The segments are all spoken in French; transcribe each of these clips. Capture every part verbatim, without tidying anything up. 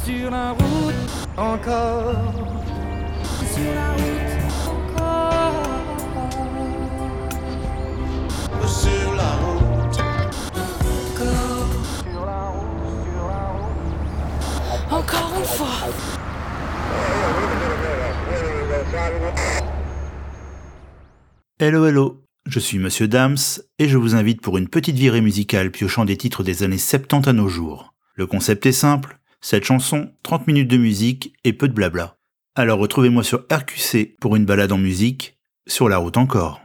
sur la route encore, sur la route encore, sur la route encore, sur la route, sur la route, encore une fois. Hello hello, je suis Monsieur Dams et je vous invite pour une petite virée musicale piochant des titres des années soixante-dix à nos jours. Le concept est simple, cette chanson, trente minutes de musique et peu de blabla. Alors retrouvez-moi sur R Q C pour une balade en musique, sur la route encore.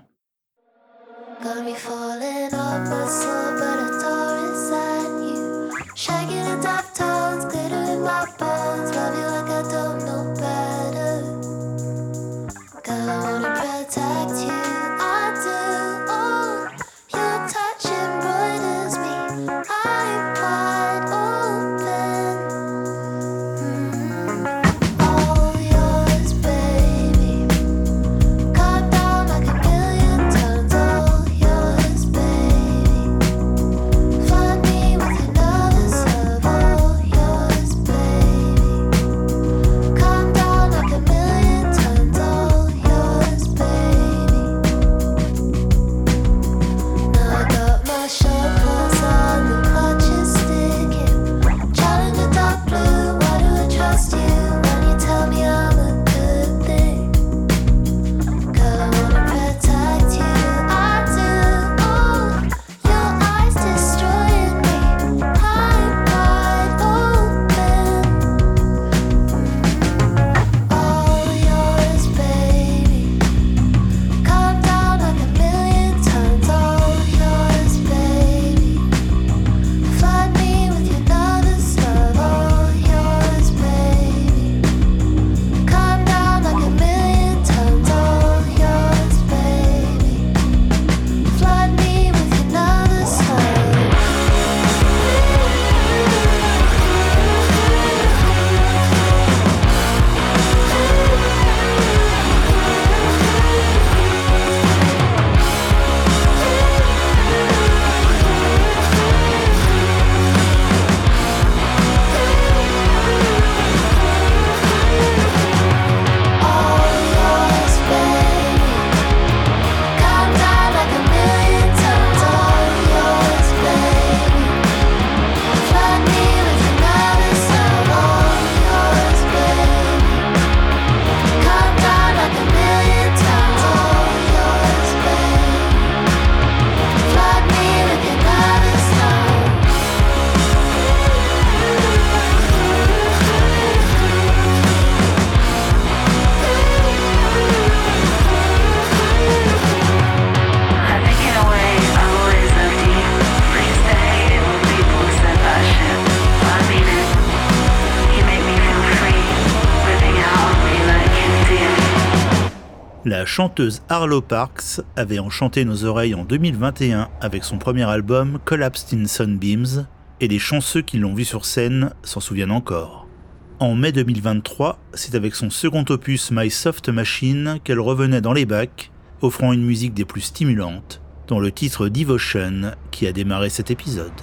La chanteuse Arlo Parks avait enchanté nos oreilles en deux mille vingt et un avec son premier album Collapsed in Sunbeams, et les chanceux qui l'ont vue sur scène s'en souviennent encore. En mai deux mille vingt-trois, c'est avec son second opus My Soft Machine qu'elle revenait dans les bacs, offrant une musique des plus stimulantes, dont le titre Devotion qui a démarré cet épisode.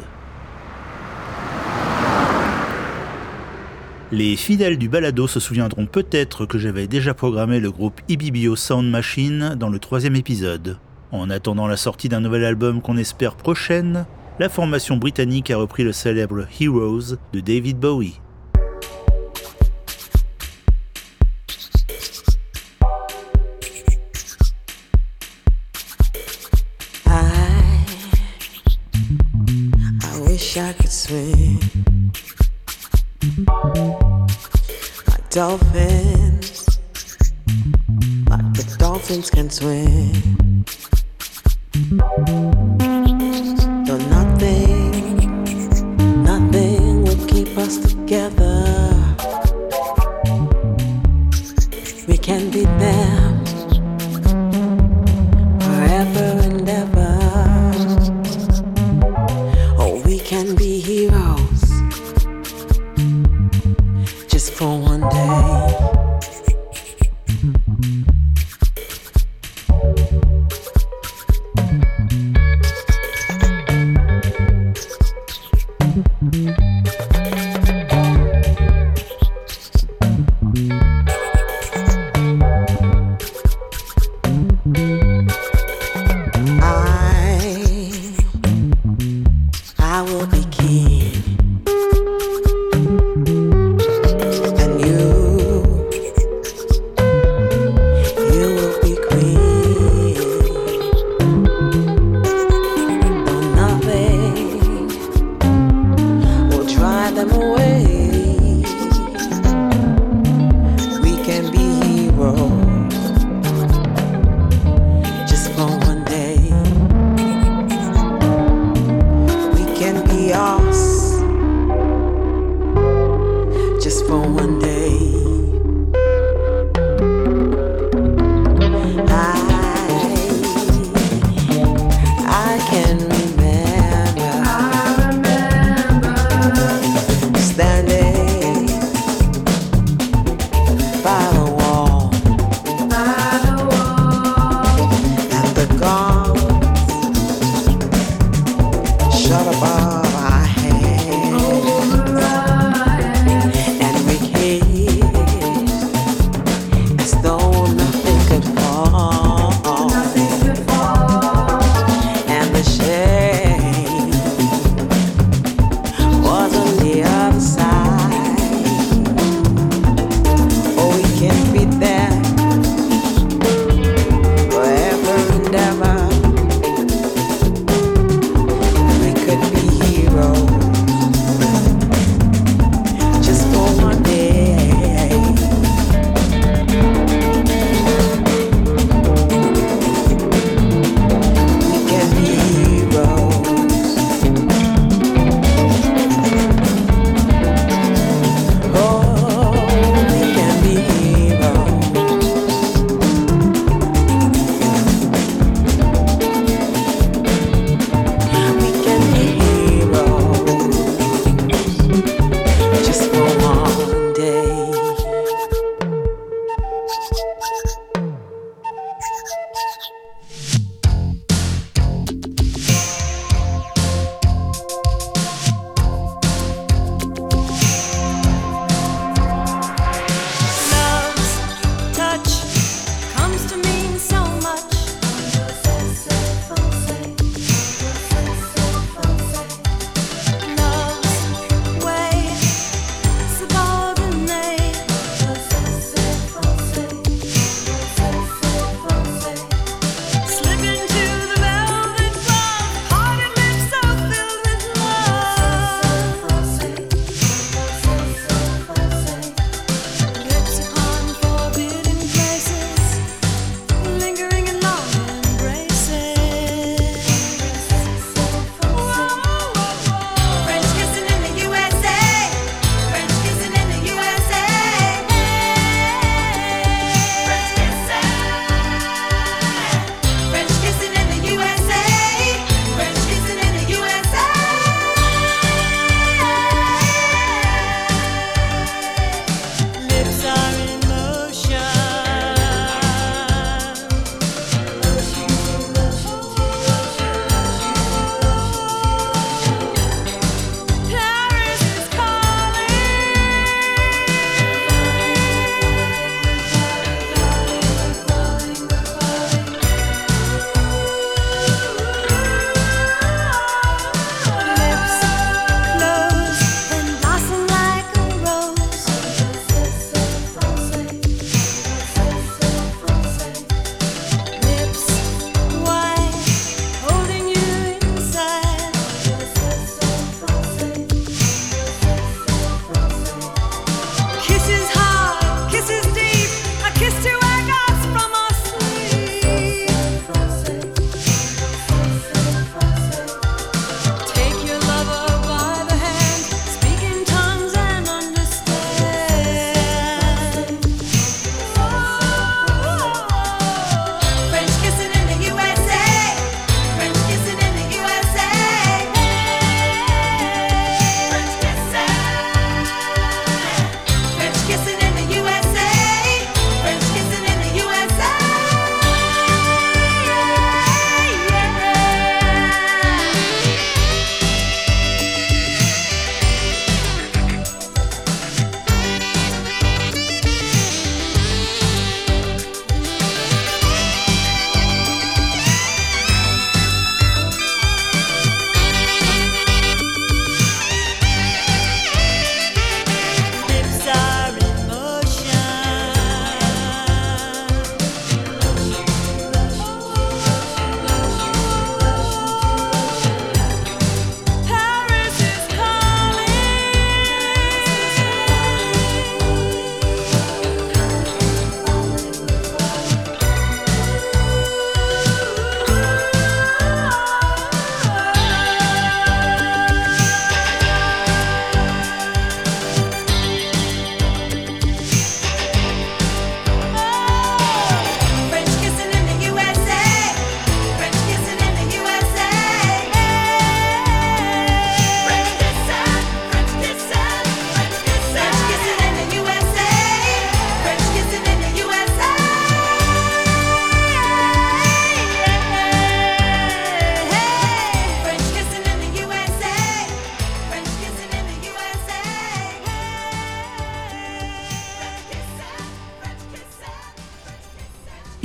Les fidèles du balado se souviendront peut-être que j'avais déjà programmé le groupe I B B O Sound Machine dans le troisième épisode. En attendant la sortie d'un nouvel album qu'on espère prochaine, la formation britannique a repris le célèbre Heroes de David Bowie. I, I wish I could swim like dolphins, like the dolphins can swim. Though nothing, nothing will keep us together. We can be them forever and ever. Or we can be heroes just for one day.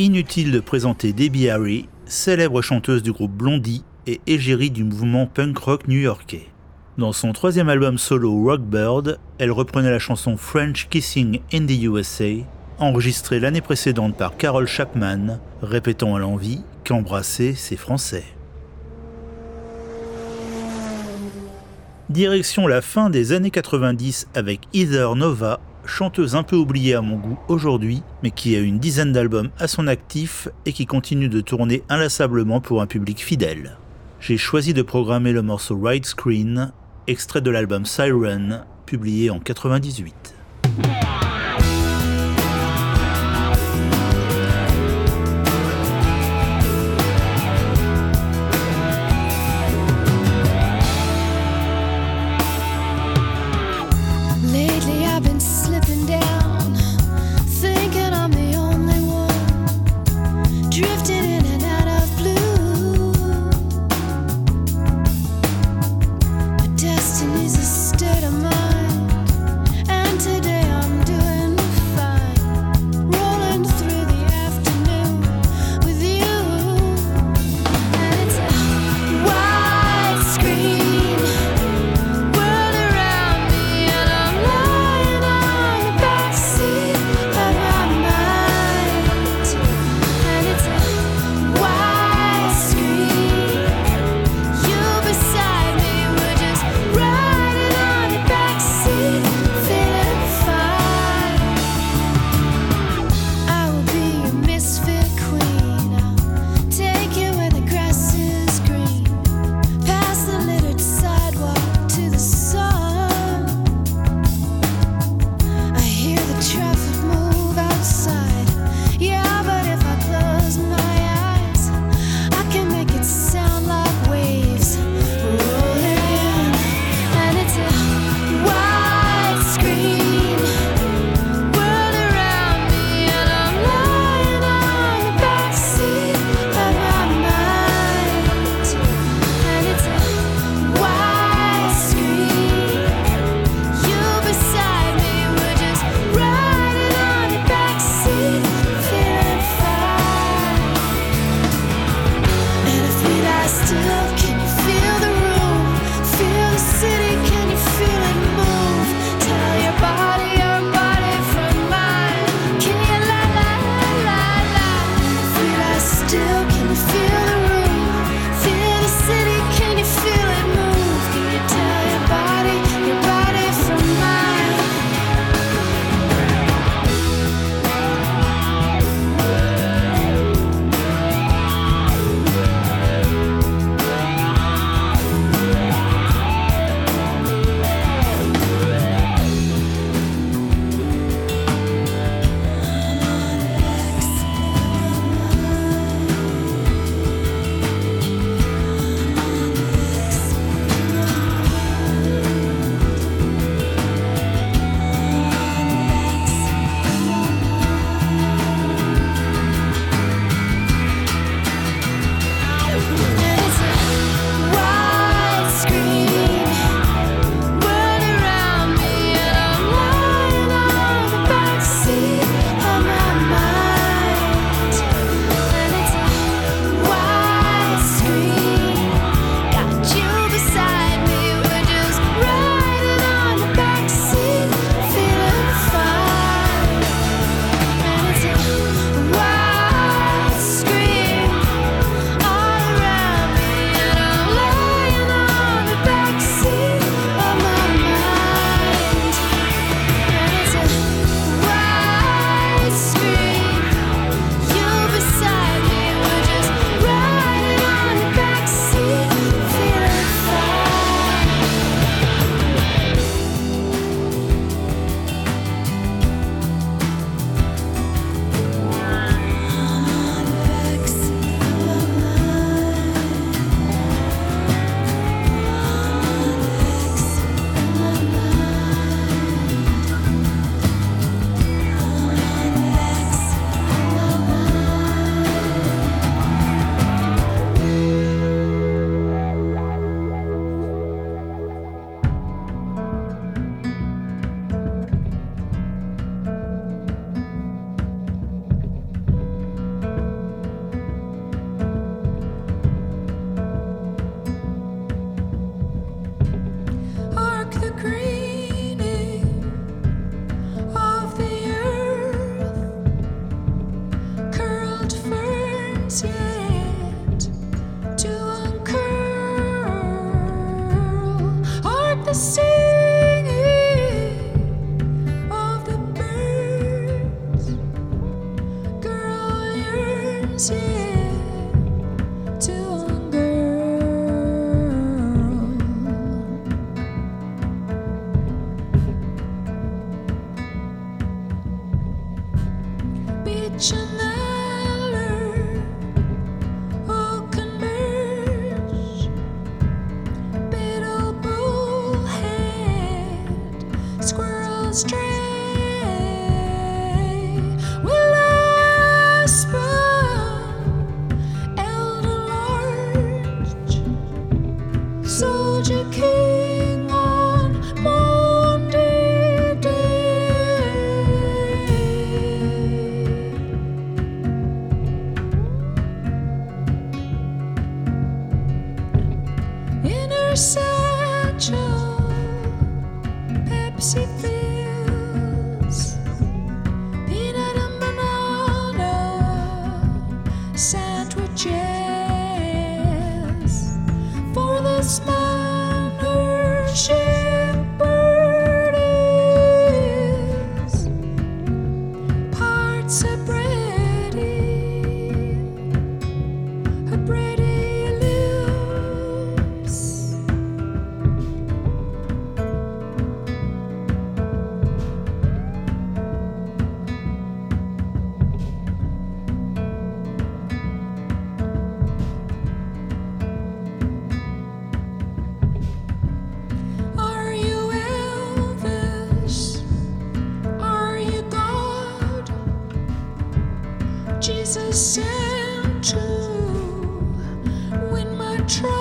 Inutile de présenter Debbie Harry, célèbre chanteuse du groupe Blondie et égérie du mouvement punk rock new-yorkais. Dans son troisième album solo Rockbird, elle reprenait la chanson French Kissing in the U S A, enregistrée l'année précédente par Carol Chapman, répétant à l'envi qu'embrasser c'est français. Direction la fin des années quatre-vingt-dix avec Heather Nova, chanteuse un peu oubliée à mon goût aujourd'hui, mais qui a une dizaine d'albums à son actif et qui continue de tourner inlassablement pour un public fidèle. J'ai choisi de programmer le morceau Ride Screen, extrait de l'album Siren, publié en quatre-vingt-dix-huit. Destiny's a state of mind, and today I'm doing fine. Rolling through the afternoon with you, and it's a wide screen world around me, and I'm lying on the backseat of my mind, and it's a wide screen. You beside me. Riding on the backseat, feeling fine. I will be your misfit queen. I'll take you where the grass is green, past the littered sidewalk to the sun. I hear the traffic move outside. Yeah, but if I close my eyes, I can make it sound like waves rolling in. And it's a wide screen world around me, and I'm lying on the backseat of my mind, and it's a wide screen. You beside me, we're just riding on the backseat, feeling fine. And if we lie still, can you feel the room? Feel the city, can you feel it move? Tell your body, your body from mine. Can you la la la la la? If we lie still, can you feel the room? Feel the city, can you feel it move? Can you tell your body, your body from mine? your satchel, Pepsi Pills, peanut and banana sandwiches for this man her shepherd is. Parts of bready, her bready lips. Are you Elvis? Are you God? Jesus sent to win my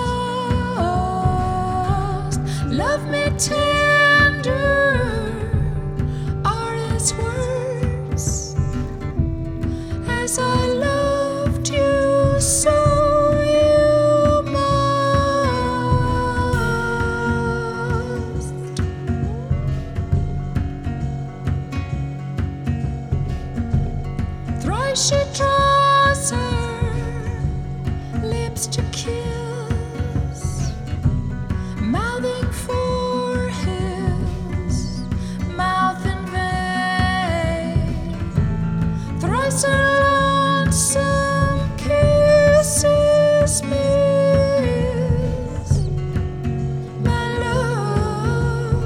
trust. Love me tender are his words. As I loved you, so you must. Thrice she draws her lips to kiss, mouthing for his mouth in vain. Thrice her lonesome kisses miss. My love,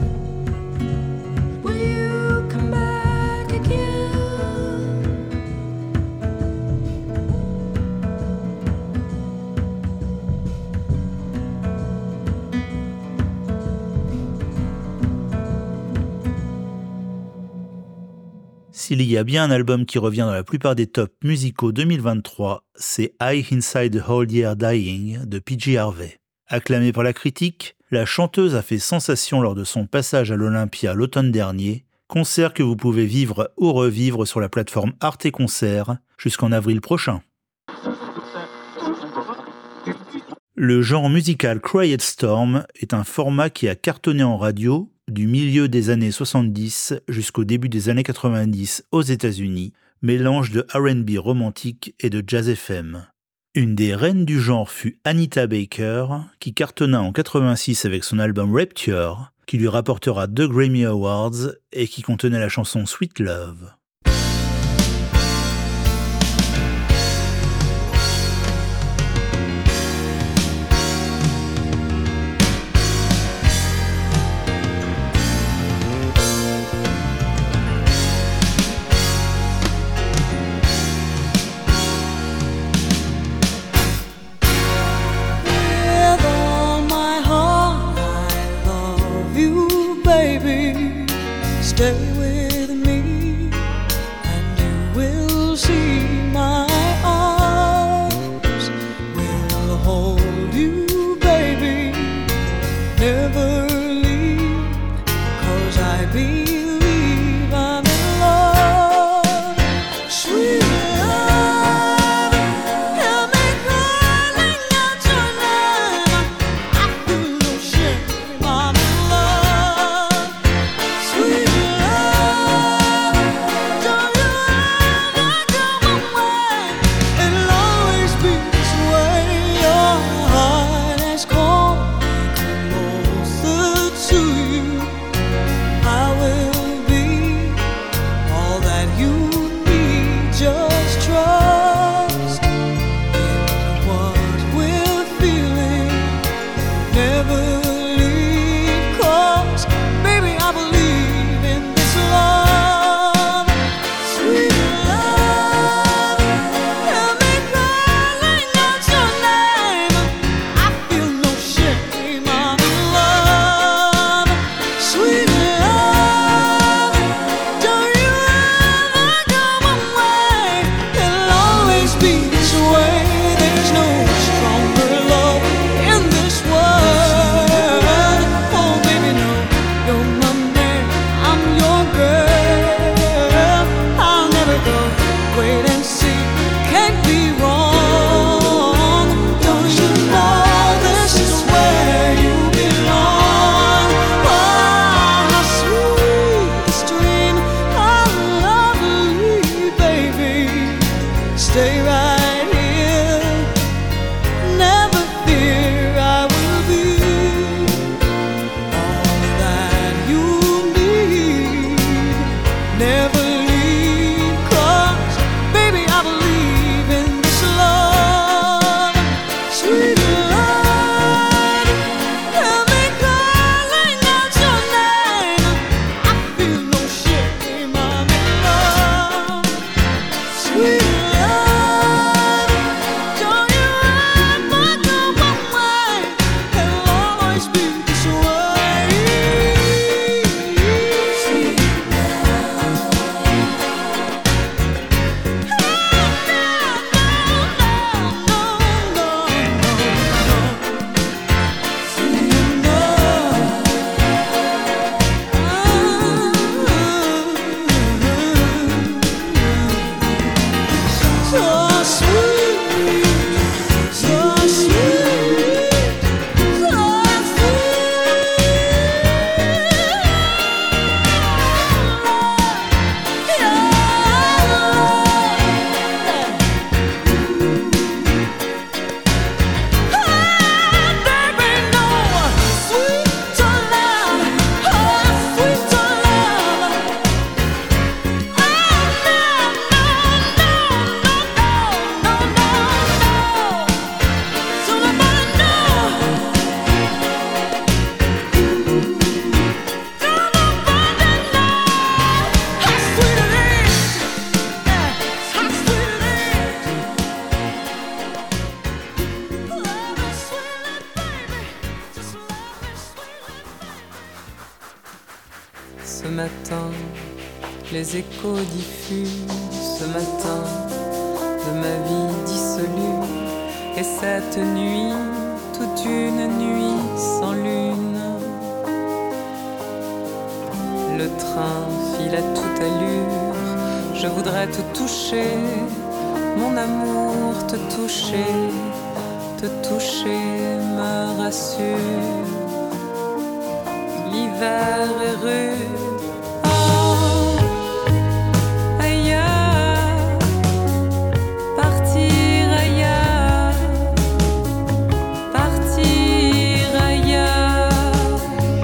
will you come back again? S'il y a bien un album qui revient dans la plupart des tops musicaux deux mille vingt-trois, c'est I Inside the Whole Year Dying de P J Harvey. Acclamée par la critique, la chanteuse a fait sensation lors de son passage à l'Olympia l'automne dernier, concert que vous pouvez vivre ou revivre sur la plateforme Arte Concert jusqu'en avril prochain. Le genre musical Quiet Storm est un format qui a cartonné en radio du milieu des années soixante-dix jusqu'au début des années quatre-vingt-dix aux États-Unis, mélange de R and B romantique et de jazz F M. Une des reines du genre fut Anita Baker, qui cartonna en quatre-vingt-six avec son album Rapture, qui lui rapportera deux Grammy Awards et qui contenait la chanson Sweet Love. With all my heart, I love you, baby. Stay with me, and you will see my arms will hold you, baby. Never leave, 'cause I believe I'm in love. Sweet love, help me crawling out your love. I feel no shame, I'm in love. Sweet love. les échos diffusent ce matin de ma vie dissolue. Et cette nuit, toute une nuit sans lune. Le train file à toute allure, je voudrais te toucher, mon amour, te toucher, te toucher me rassure. L'hiver est rude, oh, ailleurs, partir ailleurs, partir ailleurs.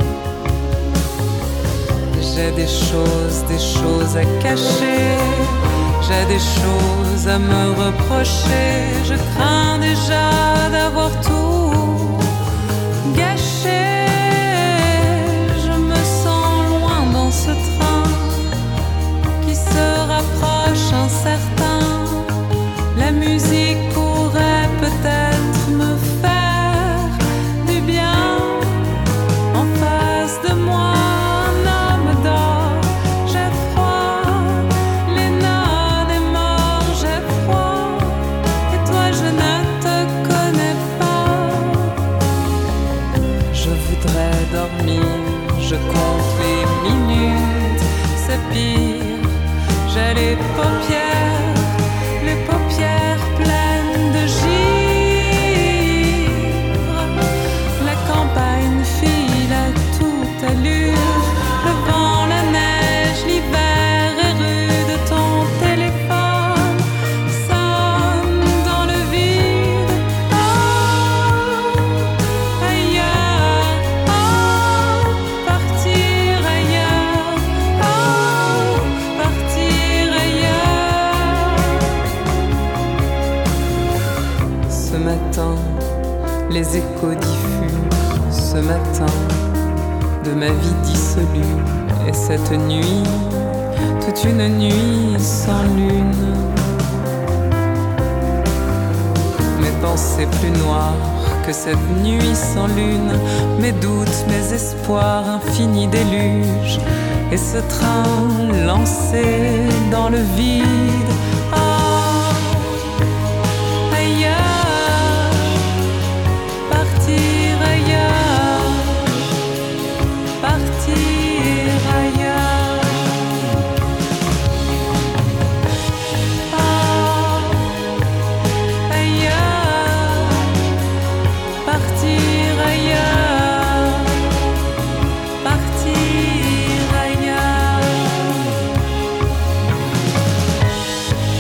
J'ai des choses, des choses à cacher, j'ai des choses à me reprocher. Je crains déjà d'avoir tout gâché. Je me sens loin dans ce train qui se rapproche incertain. La musique pourrait peut-être me faire du bien. En face de moi, un homme dort. J'ai froid, les notes est mort. J'ai froid, et toi je ne te connais pas. Je voudrais dormir, je compte les minutes. C'est pire, j'ai les paupières, les paupières pleines de givre. La campagne file à toute allure. Le vent, la neige, l'hiver est rude. Ton téléphone sonne dans le vide. Oh, ailleurs, oh, partir ailleurs. Oh, partir ailleurs. Ce matin, les échos diffusent ce matin de ma vie dissolue. Et cette nuit, toute une nuit sans lune. Mes pensées plus noires que cette nuit sans lune. Mes doutes, mes espoirs, infini déluge. Et ce train lancé dans le vide. Oh, ailleurs, partir ailleurs, partir ailleurs. Oh, ailleurs, partir ailleurs, partir ailleurs.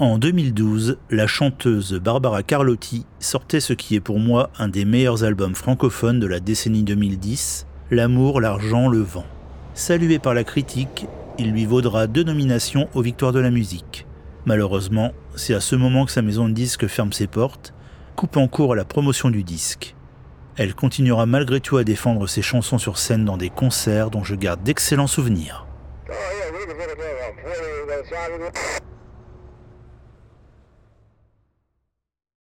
En deux mille douze, la chanteuse Barbara Carlotti sortait ce qui est pour moi un des meilleurs albums francophones de la décennie deux mille dix, L'amour, l'argent, le vent. Salué par la critique, il lui vaudra deux nominations aux Victoires de la musique. Malheureusement, c'est à ce moment que sa maison de disques ferme ses portes, coupant court à la promotion du disque. Elle continuera malgré tout à défendre ses chansons sur scène dans des concerts dont je garde d'excellents souvenirs. Oh, yeah, we can put it there, uh, forty, uh, side of it.